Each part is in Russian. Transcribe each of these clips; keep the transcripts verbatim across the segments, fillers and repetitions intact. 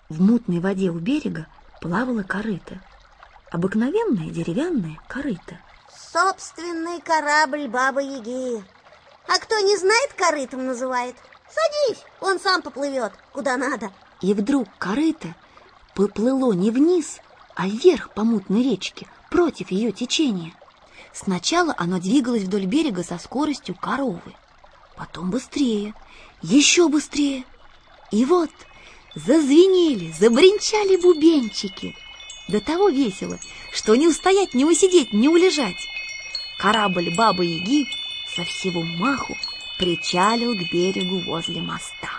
В мутной воде у берега плавала корыто. Обыкновенная деревянная корыто. Собственный корабль Бабы-Яги. А кто не знает, корытом называет. Садись, он сам поплывет, куда надо. И вдруг корыто поплыло не вниз, а вверх по мутной речке, против ее течения. Сначала оно двигалось вдоль берега со скоростью коровы. Потом быстрее, еще быстрее. И вот зазвенели, забринчали бубенчики. До того весело, что не устоять, не усидеть, не улежать. Корабль Бабы-Яги со всего маху причалил к берегу возле моста.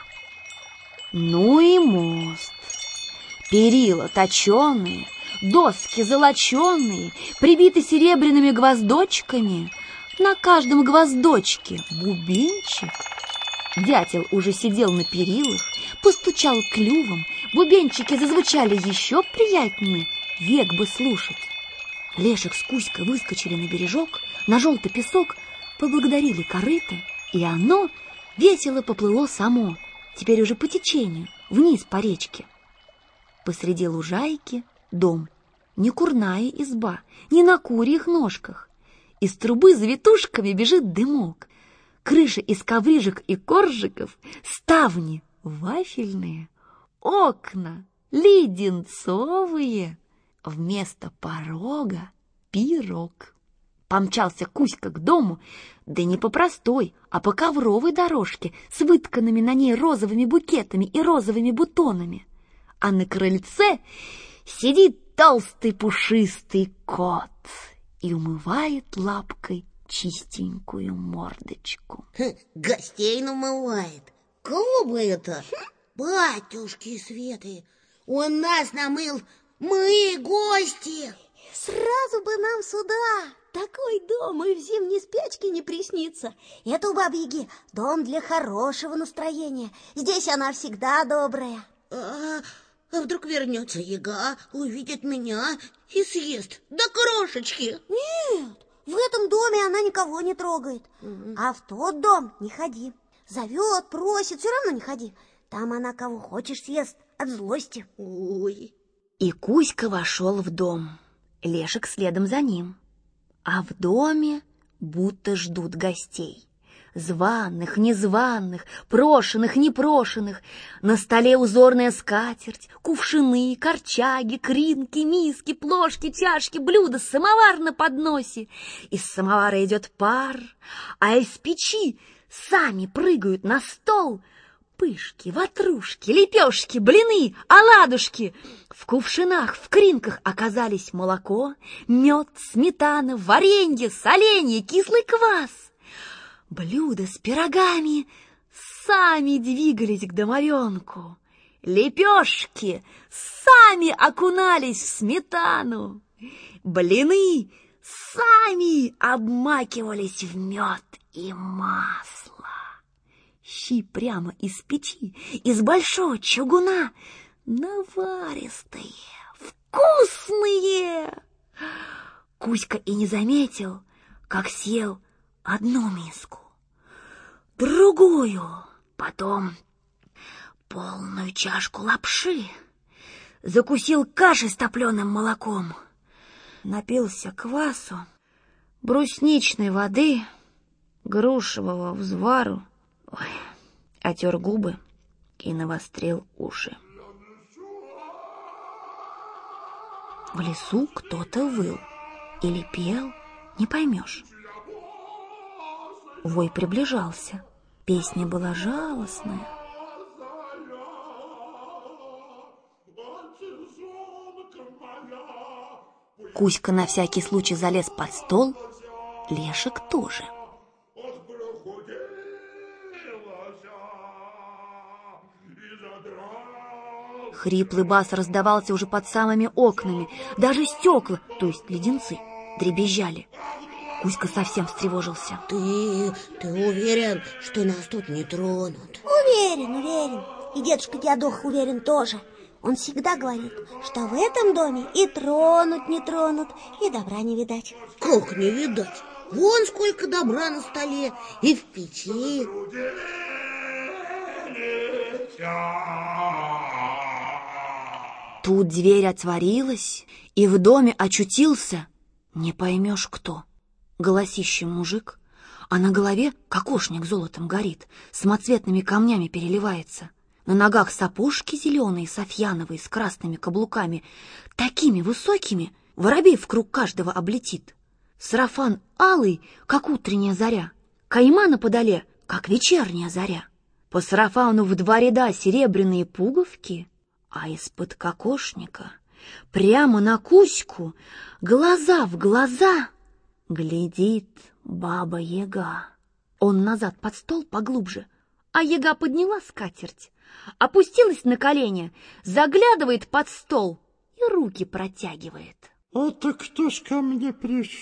Ну и мост. Перила точеные, доски золоченые, прибиты серебряными гвоздочками. На каждом гвоздочке бубенчик. Дятел уже сидел на перилах, постучал клювом. Бубенчики зазвучали еще приятнее, век бы слушать. Лешек с Кузькой выскочили на бережок, на желтый песок, поблагодарили корыто, и оно весело поплыло само, теперь уже по течению, вниз по речке. Посреди лужайки дом, не курная изба, не на курьих ножках. Из трубы за ветушками бежит дымок. Крыша из коврижек и коржиков, ставни вафельные, окна леденцовые, вместо порога пирог. Помчался Кузька к дому, да не по простой, а по ковровой дорожке с вытканными на ней розовыми букетами и розовыми бутонами. А на крыльце сидит толстый пушистый кот и умывает лапкой чистенькую мордочку. Гостей намывает. Кого бы это? Батюшки Светы, он нас намыл, мы гости. Сразу бы нам сюда. Такой дом и в зимней спячке не приснится. Это у Бабы-Яги дом для хорошего настроения. Здесь она всегда добрая. А, а вдруг вернется Яга, увидит меня и съест до крошечки? Нет, в этом доме она никого не трогает. Угу. А в тот дом не ходи. Зовет, просит, все равно не ходи. Там она кого хочешь съест от злости. Ой. И Кузька вошел в дом, Лешек следом за ним. А в доме будто ждут гостей. Званых, незваных, прошенных, непрошенных. На столе узорная скатерть, кувшины, корчаги, кринки, миски, плошки, чашки, блюда, самовар на подносе. Из самовара идет пар, а из печи сами прыгают на стол пышки, ватрушки, лепешки, блины, оладушки. В кувшинах, в кринках оказались молоко, мед, сметана, варенье, соленье, кислый квас. Блюда с пирогами сами двигались к домовенку. Лепешки сами окунались в сметану. Блины сами обмакивались в мед и масло. Щи прямо из печи, из большого чугуна, наваристые, вкусные. Кузька и не заметил, как съел одну миску, другую, потом полную чашку лапши, закусил кашей с топленым молоком, напился квасу, брусничной воды, грушевого взвару, ой, отер губы и навострил уши. В лесу кто-то выл или пел, не поймешь. Вой приближался, песня была жалостная. Кузька на всякий случай залез под стол, Лешек тоже. Хриплый бас раздавался уже под самыми окнами. Даже стекла, то есть леденцы, дребезжали. Кузька совсем встревожился. Ты, ты уверен, что нас тут не тронут? Уверен, уверен. И дедушка Дядох уверен тоже. Он всегда говорит, что в этом доме и тронут не тронут, и добра не видать. Как не видать? Вон сколько добра на столе и в печи. Тут дверь отворилась, и в доме очутился, не поймешь кто, голосищем мужик, а на голове кокошник золотом горит, самоцветными камнями переливается. На ногах сапожки зеленые, софьяновые, с красными каблуками, такими высокими, воробей в круг каждого облетит. Сарафан алый, как утренняя заря, кайма на подоле, как вечерняя заря. По сарафану в два ряда серебряные пуговки, а из-под кокошника прямо на Кузьку, глаза в глаза, глядит Баба-Яга. Он назад под стол поглубже, а Яга подняла скатерть, опустилась на колени, заглядывает под стол и руки протягивает. «Это кто ж ко мне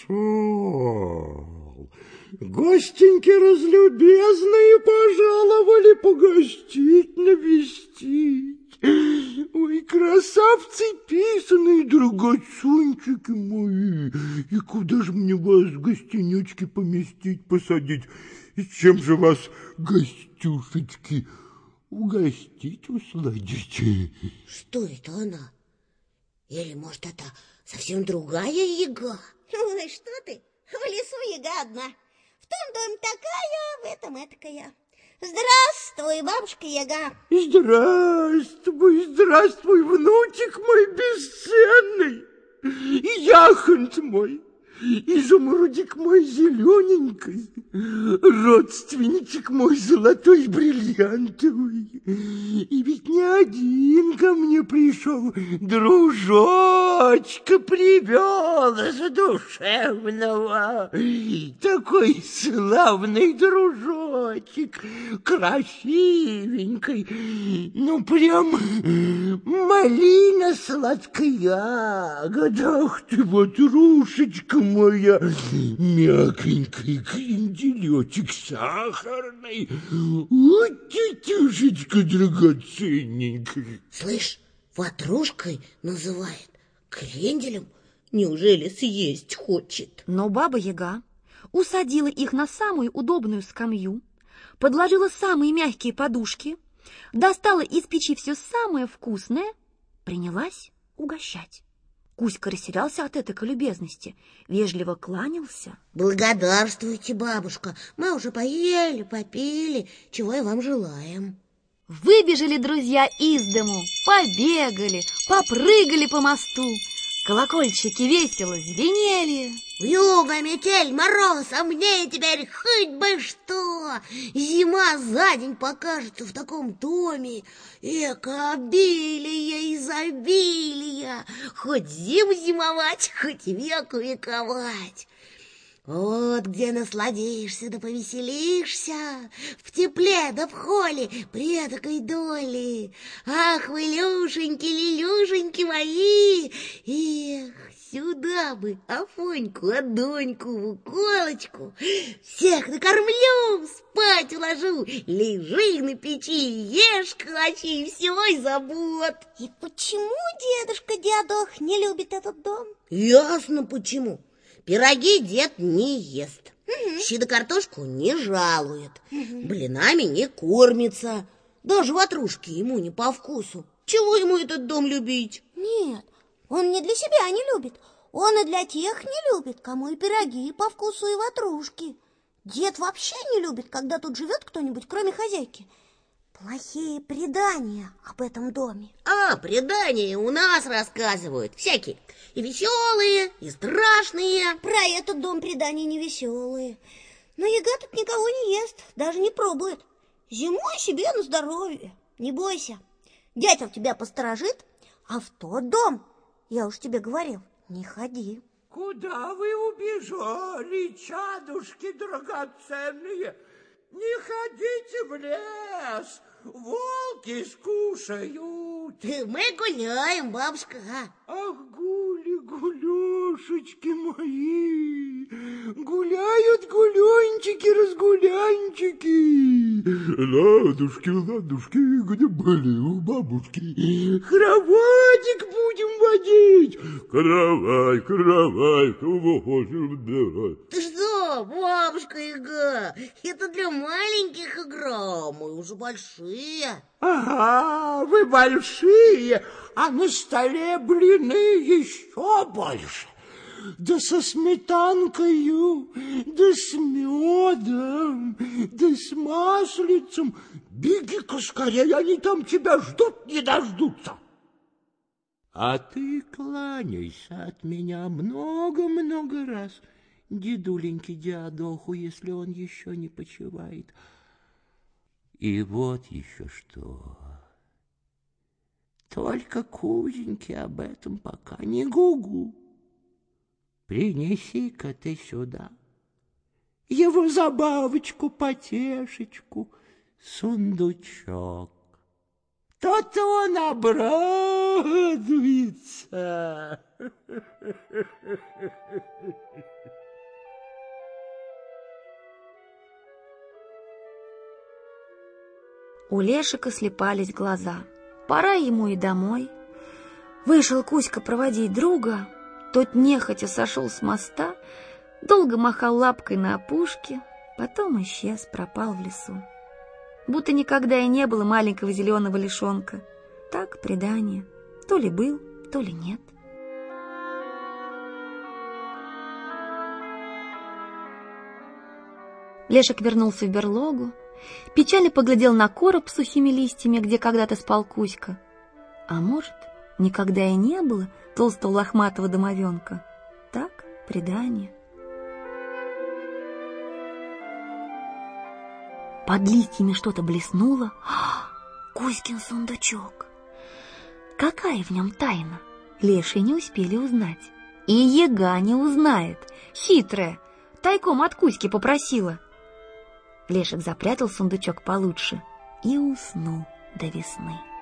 пришел? Гостеньки разлюбезные пожаловали погостить, навестить. Ой, красавцы писаные, драгоценчики мои, и куда же мне вас, гостенечки, поместить, посадить? И чем же вас, гостюшечки, угостить, усладить?» Что это она? Или, может, это совсем другая Яга? Ой, что ты, в лесу Яга одна. В том доме такая, в этом этакая. Здравствуй, бабушка Яга. Здравствуй, здравствуй, внучек мой бесценный, яхонт мой, изумрудик мой зелененький, родственничек мой золотой бриллиантовый. И ведь не один ко мне пришел, дружочка привел задушевного. Такой славный дружочек, красивенький, ну прям малина сладкая ягода. Ах ты, ватрушечка моя, мягонький кренделечек сахарный, вот тетюшечка драгоценненькая. Слышь, ватрушкой называет, кренделем, неужели съесть хочет? Но Баба-Яга усадила их на самую удобную скамью, подложила самые мягкие подушки, достала из печи все самое вкусное, принялась угощать. Кузька растерялся от этой любезности, вежливо кланялся. Благодарствуйте, бабушка, мы уже поели, попили, чего и вам желаем. Выбежали друзья из дому, побегали, попрыгали по мосту. Колокольчики весело звенели. Вьюга, метель, мороз, а мне теперь хоть бы что. Зима за день покажется в таком доме. Эко обилие, изобилие. Хоть зиму зимовать, хоть веку вековать. Вот где насладишься да повеселишься, в тепле да в холе при этой доле. Ах, вы, Люшеньки, Лилюшеньки мои, эх, сюда бы Афоньку, Адоньку, Вуколочку, всех накормлю, спать уложу, лежи на печи, ешь калачи, и все из забот. И почему дедушка Диадох не любит этот дом? Ясно почему. Пироги дед не ест, угу. Щи да картошку не жалует, угу. Блинами не кормится, даже ватрушки ему не по вкусу. Чего ему этот дом любить? Нет, он не для себя не любит, он и для тех не любит, кому и пироги по вкусу, и ватрушки. Дед вообще не любит, когда тут живет кто-нибудь, кроме хозяйки. Плохие предания об этом доме. А, предания у нас рассказывают всякие. И веселые, и страшные. Про этот дом предания не веселые. Но Яга тут никого не ест, даже не пробует. Зимой себе на здоровье. Не бойся, дятел тебя посторожит, а в тот дом, я уж тебе говорил, не ходи. Куда вы убежали, чадушки драгоценные? Не ходите в лес, волки скушают. Мы гуляем, бабушка. Ах, гули, гулешечки мои, гуляют гуленчики, разгулянчики. Ладушки, ладушки, где были у бабушки? Кроватик будем водить. Кровать, кровать, вот. Ты что, бабушка Яга, это для маленьких игра, мы уже большие. Ага, Да, вы большие, а на столе блины еще больше. Да со сметанкою, да с медом, да с маслицем. Беги-ка скорее, они там тебя ждут, не дождутся. А ты кланяйся от меня много-много раз, дедуленьке Диадоху, если он еще не почивает. И вот еще что. Только Кузеньке об этом пока не гугу. Принеси-ка ты сюда его забавочку-потешечку, сундучок. То-то он обрадуется. У Лешика слепались глаза. Пора ему и домой. Вышел Кузька проводить друга. Тот нехотя сошел с моста, долго махал лапкой на опушке, потом исчез, пропал в лесу. Будто никогда и не было маленького зеленого лишонка. Так, предание. То ли был, то ли нет. Лешик вернулся в берлогу, печально поглядел на короб с сухими листьями, где когда-то спал Кузька. А может, никогда и не было толстого лохматого домовенка. Так, предание. Под листьями что-то блеснуло. А, Кузькин сундучок. Какая в нем тайна? Леши не успели узнать. И яга не узнает. Хитрая, тайком от Кузьки попросила. Лешик запрятал сундучок получше и уснул до весны.